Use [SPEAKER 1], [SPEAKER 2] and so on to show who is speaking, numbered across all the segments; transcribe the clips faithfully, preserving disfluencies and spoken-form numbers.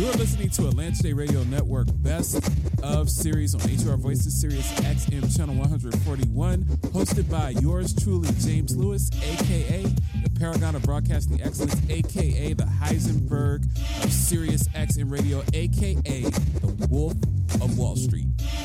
[SPEAKER 1] You're listening to Atlanta Day Radio Network Best of Series on H R Voices, Sirius X M Channel one forty-one, hosted by yours truly, James Lewis, a k a the Paragon of Broadcasting Excellence, a k a the Heisenberg of Sirius X M Radio, a k a the Wolf of Wall Street.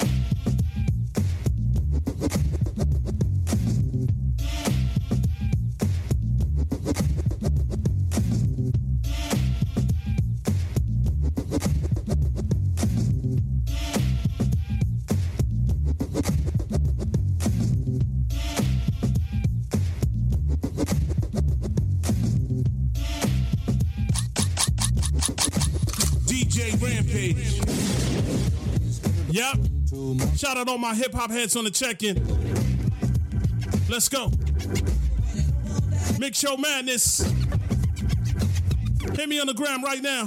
[SPEAKER 2] Rampage. Yep. Shout out all my hip hop heads on the check-in. Let's go. Mix Show Madness. Hit me on the gram right now.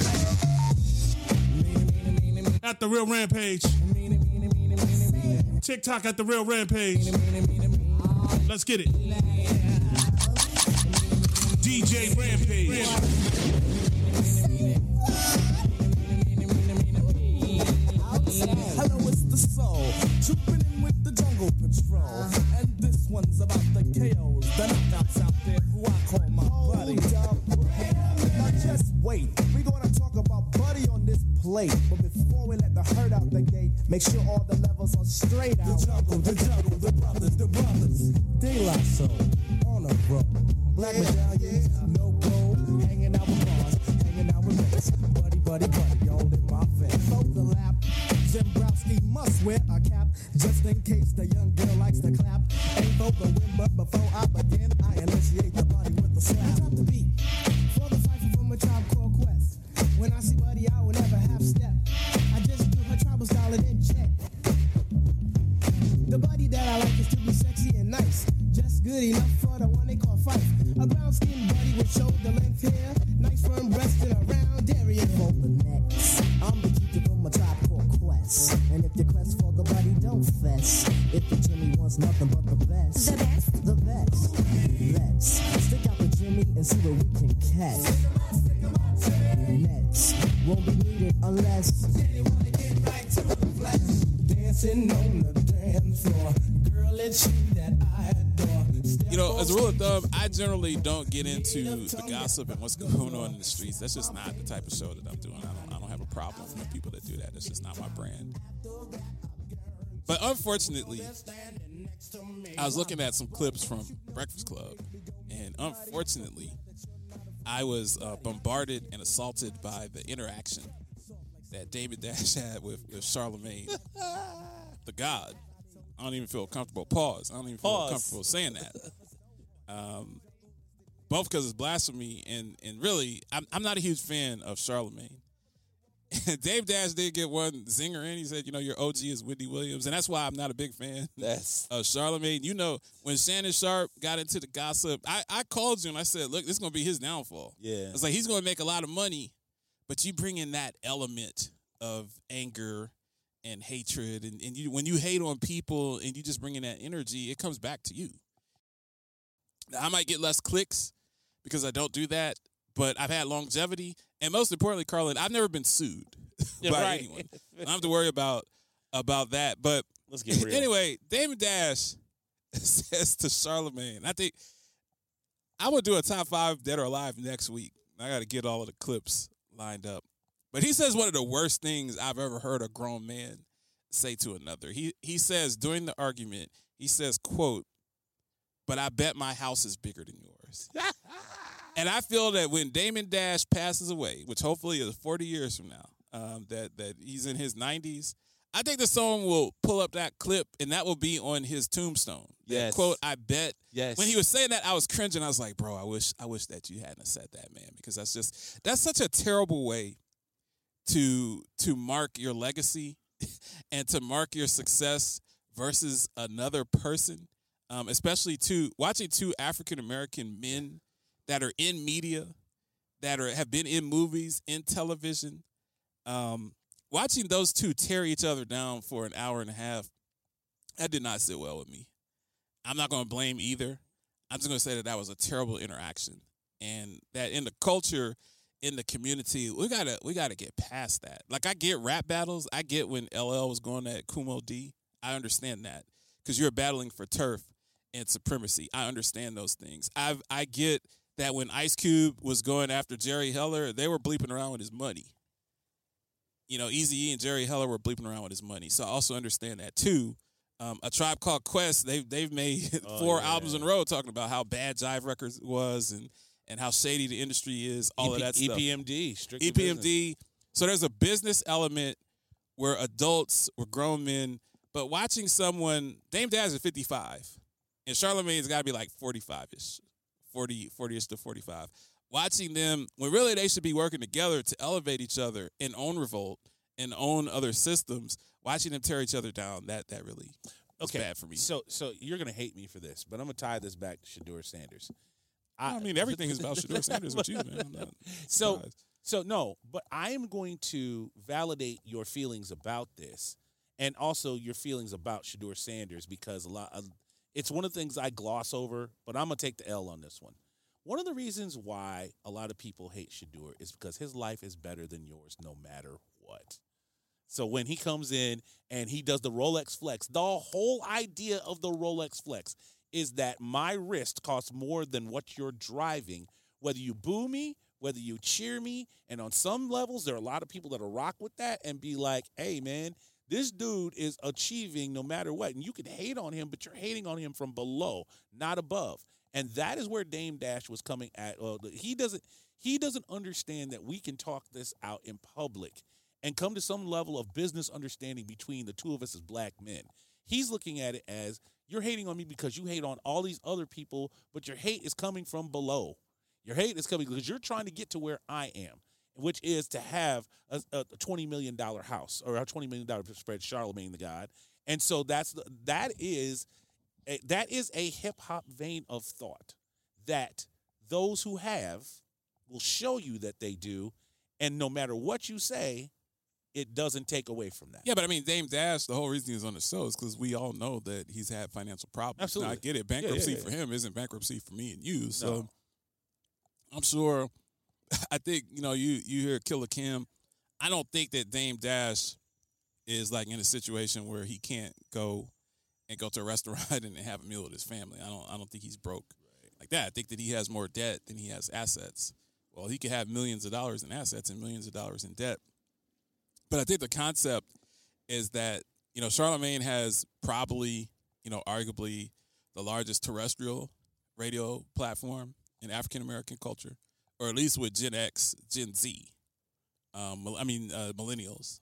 [SPEAKER 2] At the Real Rampage. TikTok at the Real Rampage. Let's get it. D J Rampage.
[SPEAKER 3] Hello, it's the soul, trooping in with the jungle patrol, and this one's about the K Os, the knockouts out there who I call my buddy. Now just wait, we gonna talk about Buddy on this plate, but before we let the herd out the gate, make sure all the levels are straight out. The jungle, the jungle, the brothers, the brothers. De La Soul, on a roll, black medallions, no gold, hanging out with bars, hanging out with mates. Buddy, buddy, buddy, all in my face. Fold the lap. Zembrowski must wear a cap just in case the young girl likes to clap. Ain't for the win, but before I begin, I initiate the body with the slap. Drop the beat for the cipher from a Tribe Called Quest. When I see Buddy, I will never half step. I just do her tribal style and then check. The Buddy that I like is to be sexy and nice, just good enough for the one they call Fife. A brown skinned Buddy with shoulder length hair, nice firm breast and a round area. For the next, I'm the keeper from a Tribe Called Quest. And if your quest for the Buddy, don't fess. If the Jimmy wants nothing but the best,
[SPEAKER 4] the best,
[SPEAKER 3] the best. Let's stick out the Jimmy and see what we can catch. Next won't be needed unless dancing on the dance floor. Girl, it's you that I adore.
[SPEAKER 1] You know, as a rule of thumb, I generally don't get into the gossip and what's going on in the streets. That's just not the type of show that I'm doing. I don't, I don't have a problem with people that do that. It's just not my brand. But unfortunately, I was looking at some clips from Breakfast Club, and unfortunately, I was uh, bombarded and assaulted by the interaction that David Dash had with, with Charlemagne, the God. I don't even feel comfortable. Pause. I don't even feel
[SPEAKER 5] Pause.
[SPEAKER 1] comfortable saying that. Um, both because it's blasphemy, and and really, I'm I'm not a huge fan of Charlemagne. Dave Dash did get one zinger in. He said, you know, your O G is Wendy Williams, and that's why I'm not a big fan
[SPEAKER 5] That's
[SPEAKER 1] of Charlemagne. You know, when Shannon Sharp got into the gossip, I, I called you and I said, look, this is going to be his downfall.
[SPEAKER 5] yeah.
[SPEAKER 1] It's like he's going to make a lot of money, but you bring in that element of anger and hatred, and, and you when you hate on people and you just bring in that energy, it comes back to you. Now, I might get less clicks because I don't do that, but I've had longevity, and most importantly, Carlin, I've never been sued
[SPEAKER 5] Yeah,
[SPEAKER 1] by
[SPEAKER 5] right.
[SPEAKER 1] anyone. I don't have to worry about about that. But
[SPEAKER 5] Let's get real.
[SPEAKER 1] anyway, David Dash says to Charlemagne, I think I'm gonna do a top five dead or alive next week. I got to get all of the clips lined up. But he says one of the worst things I've ever heard a grown man say to another. He he says during the argument, he says, quote, "But I bet my house is bigger than yours." And I feel that when Damon Dash passes away, which hopefully is forty years from now, um, that that he's in his nineties, I think that someone will pull up that clip and that will be on his tombstone. That
[SPEAKER 5] Yes.
[SPEAKER 1] quote, "I bet."
[SPEAKER 5] Yes.
[SPEAKER 1] When he was saying that, I was cringing. I was like, bro, I wish I wish that you hadn't said that, man, because that's just that's such a terrible way to to mark your legacy and to mark your success versus another person, um, especially two watching two African American men that are in media, that are have been in movies, in television. Um, watching those two tear each other down for an hour and a half, that did not sit well with me. I'm not going to blame either. I'm just going to say that that was a terrible interaction, and that in the culture, in the community, we gotta we gotta get past that. Like I get rap battles. I get when L L was going at Kumo D. I understand that because you're battling for turf and supremacy. I understand those things. I I get that when Ice Cube was going after Jerry Heller, they were bleeping around with his money. You know, Eazy-E and Jerry Heller were bleeping around with his money. So I also understand that too. Um, a Tribe Called Quest, they've they've made oh, four yeah. albums in a row talking about how bad Jive Records was and and how shady the industry is, all
[SPEAKER 4] E P,
[SPEAKER 1] of that stuff.
[SPEAKER 4] E P M D, strictly
[SPEAKER 1] E P M D. Business. So there's a business element where adults, were grown men, but watching someone, Dame Dash is fifty-five, and Charlamagne's got to be like forty-five-ish, forty, forty-ish to forty-five. Watching them, when really they should be working together to elevate each other and own Revolt and own other systems, watching them tear each other down, that that really was
[SPEAKER 4] okay.
[SPEAKER 1] bad for me.
[SPEAKER 4] So so you're going to hate me for this, but I'm going to tie this back to Shedeur Sanders.
[SPEAKER 1] I, I mean, everything is about Shedeur Sanders with you, man. I'm not
[SPEAKER 4] so, so, no, but I am going to validate your feelings about this and also your feelings about Shedeur Sanders because a lot of, it's one of the things I gloss over, but I'm going to take the L on this one. One of the reasons why a lot of people hate Shedeur is because his life is better than yours no matter what. So when he comes in and he does the Rolex flex, the whole idea of the Rolex flex is that my wrist costs more than what you're driving, whether you boo me, whether you cheer me. And on some levels, there are a lot of people that'll rock with that and be like, hey, man, this dude is achieving no matter what. And you can hate on him, but you're hating on him from below, not above. And that is where Dame Dash was coming at. Uh, he doesn't he doesn't understand that we can talk this out in public and come to some level of business understanding between the two of us as black men. He's looking at it as you're hating on me because you hate on all these other people, but your hate is coming from below. Your hate is coming because you're trying to get to where I am, which is to have a, a twenty million dollars house or a twenty million dollars spread, Charlamagne the God. And so that's the, that is a, that is a hip-hop vein of thought that those who have will show you that they do, and no matter what you say, it doesn't take away from that.
[SPEAKER 1] Yeah, but I mean, Dame Dash, the whole reason he's on the show is because we all know that he's had financial problems.
[SPEAKER 4] Absolutely.
[SPEAKER 1] Now, I get it. Bankruptcy
[SPEAKER 4] yeah, yeah, yeah.
[SPEAKER 1] for him isn't bankruptcy for me and you. So
[SPEAKER 4] No.
[SPEAKER 1] I'm sure, I think, you know, you, you hear Killer Kim. I don't think that Dame Dash is like in a situation where he can't go and go to a restaurant and have a meal with his family. I don't I don't think he's broke right. like that. I think that he has more debt than he has assets. Well, he could have millions of dollars in assets and millions of dollars in debt. But I think the concept is that, you know, Charlamagne has probably, you know, arguably the largest terrestrial radio platform in African-American culture, or at least with Gen X, Gen Z. Um, I mean, uh, millennials.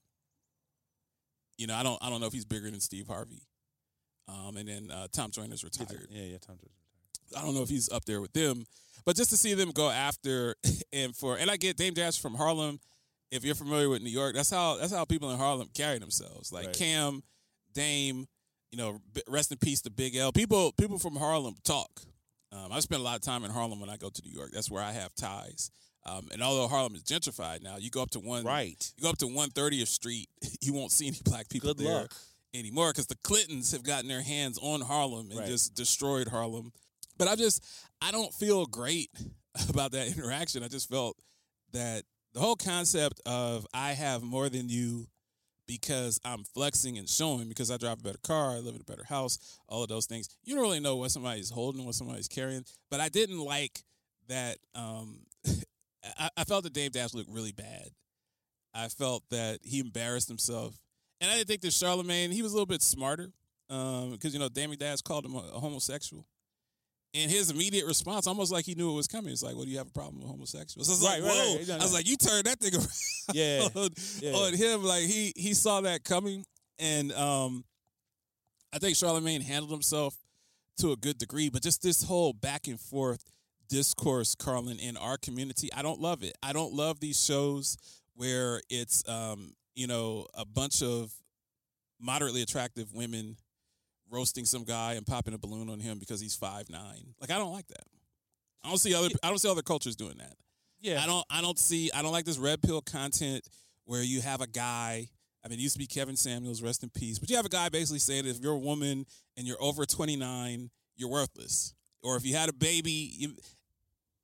[SPEAKER 1] You know, I don't I don't know if he's bigger than Steve Harvey. Um, and then uh, Tom Joyner's retired.
[SPEAKER 4] Yeah, yeah, Tom Joyner's retired.
[SPEAKER 1] I don't know if he's up there with them. But just to see them go after and for, and I get Dame Dash from Harlem. If you're familiar with New York, that's how that's how people in Harlem carry themselves. Like right. Cam, Dame, you know, rest in peace to Big L. People people from Harlem talk. Um, I spend a lot of time in Harlem when I go to New York. That's where I have ties. Um, and although Harlem is gentrified now, you go up to one
[SPEAKER 4] right.
[SPEAKER 1] You go up to one thirtieth Street, you won't see any black people
[SPEAKER 4] Good
[SPEAKER 1] there
[SPEAKER 4] luck.
[SPEAKER 1] anymore because the Clintons have gotten their hands on Harlem and
[SPEAKER 4] right.
[SPEAKER 1] just destroyed Harlem. But I just I don't feel great about that interaction. I just felt that the whole concept of I have more than you because I'm flexing and showing because I drive a better car, I live in a better house, all of those things. You don't really know what somebody's holding, what somebody's carrying. But I didn't like that. Um, I, I felt that Dame Dash looked really bad. I felt that he embarrassed himself. And I didn't think that Charlamagne, he was a little bit smarter because, um, you know, Dame Dash called him a, a homosexual. And his immediate response, almost like he knew it was coming, it's like, well, do you have a problem with homosexuals? So I was
[SPEAKER 4] right,
[SPEAKER 1] like, whoa.
[SPEAKER 4] Right, right. No, no.
[SPEAKER 1] I was like, you turned that thing around
[SPEAKER 4] yeah.
[SPEAKER 1] on,
[SPEAKER 4] yeah.
[SPEAKER 1] on him. Like, he he saw that coming. And um, I think Charlamagne handled himself to a good degree. But just this whole back and forth discourse, Carlin, in our community, I don't love it. I don't love these shows where it's, um, you know, a bunch of moderately attractive women roasting some guy and popping a balloon on him because he's five nine. Like, I don't like that. I don't see other I don't see other cultures doing that.
[SPEAKER 4] Yeah.
[SPEAKER 1] I don't I don't see I don't like this red pill content where you have a guy, I mean, it used to be Kevin Samuels, rest in peace, but you have a guy basically saying that if you're a woman and you're over twenty-nine, you're worthless. Or if you had a baby, you,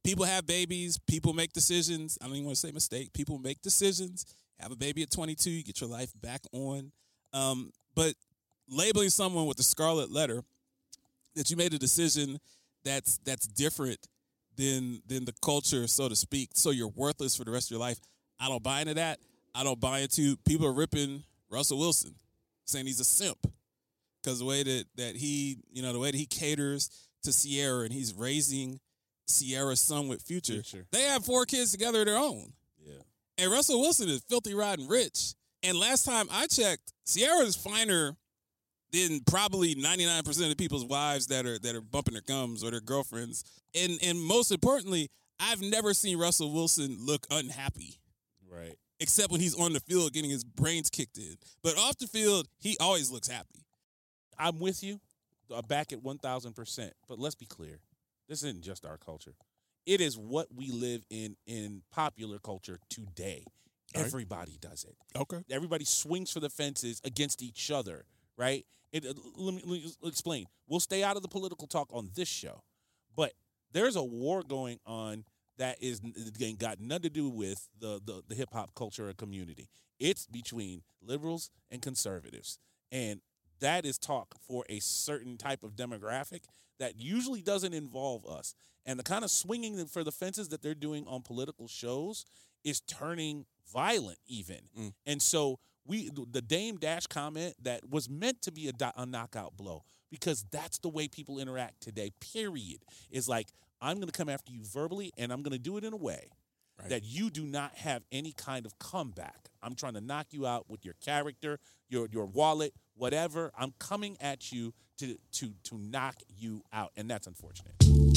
[SPEAKER 1] people have babies. People make decisions. I don't even want to say mistake. People make decisions. Have a baby at twenty-two. You get your life back on. Um, but labeling someone with the scarlet letter that you made a decision that's that's different than than the culture, so to speak, so you're worthless for the rest of your life. I don't buy into that. I don't buy into people are ripping Russell Wilson, saying he's a simp because the way that, that he, you know, the way that he caters to Ciara and he's raising Ciara's son with Future.
[SPEAKER 4] Future. They
[SPEAKER 1] have four kids together of their own.
[SPEAKER 4] Yeah.
[SPEAKER 1] And Russell Wilson is filthy rotten rich. And last time I checked, Ciara's finer than probably ninety-nine percent of the people's wives that are that are bumping their gums or their girlfriends. And and most importantly, I've never seen Russell Wilson look unhappy.
[SPEAKER 4] Right.
[SPEAKER 1] Except when he's on the field getting his brains kicked in. But off the field, he always looks happy.
[SPEAKER 4] I'm with you. Uh, back at one thousand percent. But let's be clear. This isn't just our culture. It is what we live in in popular culture today. Right. Everybody does it.
[SPEAKER 1] Okay.
[SPEAKER 4] Everybody swings for the fences against each other, right? It, uh, let, me, let me explain. We'll stay out of the political talk on this show. But there's a war going on that is ain't got nothing to do with the, the, the hip-hop culture or community. It's between liberals and conservatives. And that is talk for a certain type of demographic that usually doesn't involve us. And the kind of swinging for the fences that they're doing on political shows is turning violent even. Mm. And so we the Dame Dash comment that was meant to be a, do- a knockout blow because that's the way people interact today, period. Is like, I'm going to come after you verbally, and I'm going to do it in a way right. that you do not have any kind of comeback. I'm trying to knock you out with your character, your your wallet, whatever. I'm coming at you to to to knock you out, and that's unfortunate.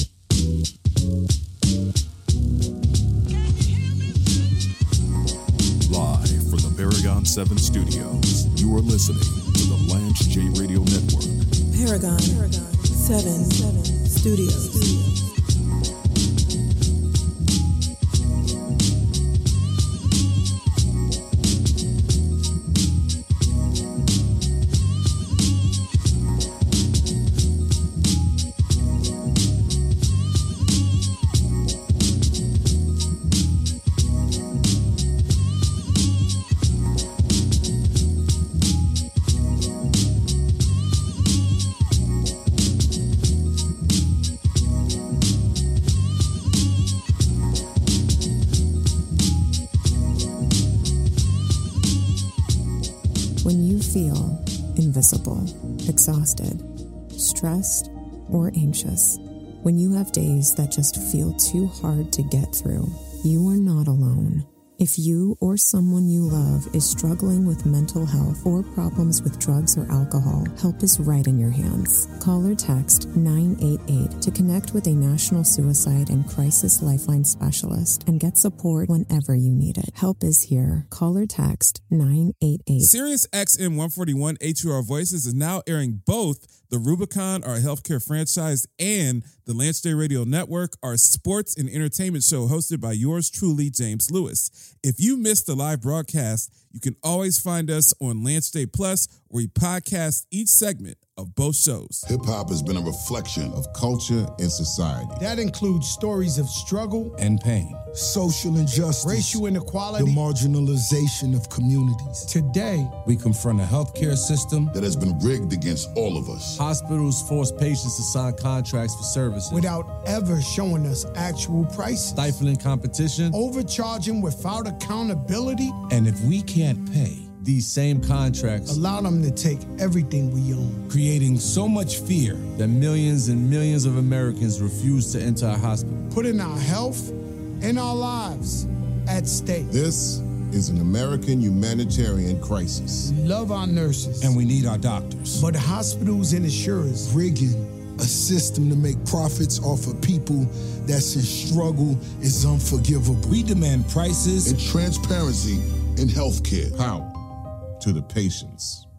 [SPEAKER 5] Live from the Paragon seven studios, you are listening to the Lance J Radio Network.
[SPEAKER 6] Paragon, Paragon seven, seven Studios. Studios. Feel invisible, exhausted, stressed, or anxious. When you have days that just feel too hard to get through, you are not alone. If you or someone you love is struggling with mental health or problems with drugs or alcohol, help is right in your hands. Call or text nine eight eight to connect with a National Suicide and Crisis Lifeline specialist and get support whenever you need it. Help is here. Call or text nine eight eight.
[SPEAKER 2] Sirius X M one forty-one H U R Voices is now airing both the Rubicon, our healthcare franchise, and the Lance J Radio Network, our sports and entertainment show hosted by yours truly, James Lewis. If you missed the live broadcast, you can always find us on Lance J Plus, where we podcast each segment of both shows.
[SPEAKER 7] Hip-hop has been a reflection of culture and society.
[SPEAKER 8] That includes stories of struggle
[SPEAKER 7] and pain,
[SPEAKER 8] social injustice, racial inequality,
[SPEAKER 7] the marginalization of communities.
[SPEAKER 8] Today,
[SPEAKER 7] we confront a healthcare system that has been rigged against all of us.
[SPEAKER 9] Hospitals force patients to sign contracts for services
[SPEAKER 8] without ever showing us actual prices,
[SPEAKER 9] stifling competition,
[SPEAKER 8] overcharging without accountability.
[SPEAKER 9] And if we can't pay, these same contracts
[SPEAKER 8] allow them to take everything we own,
[SPEAKER 9] creating so much fear that millions and millions of Americans refuse to enter our hospital,
[SPEAKER 8] putting our health and our lives at stake.
[SPEAKER 7] This is an American humanitarian crisis.
[SPEAKER 8] We love our nurses,
[SPEAKER 9] and we need our doctors,
[SPEAKER 8] but hospitals and insurers
[SPEAKER 7] rigging a system to make profits off of people that's in struggle is unforgivable.
[SPEAKER 9] We demand prices
[SPEAKER 7] and transparency in healthcare. Power to the patients.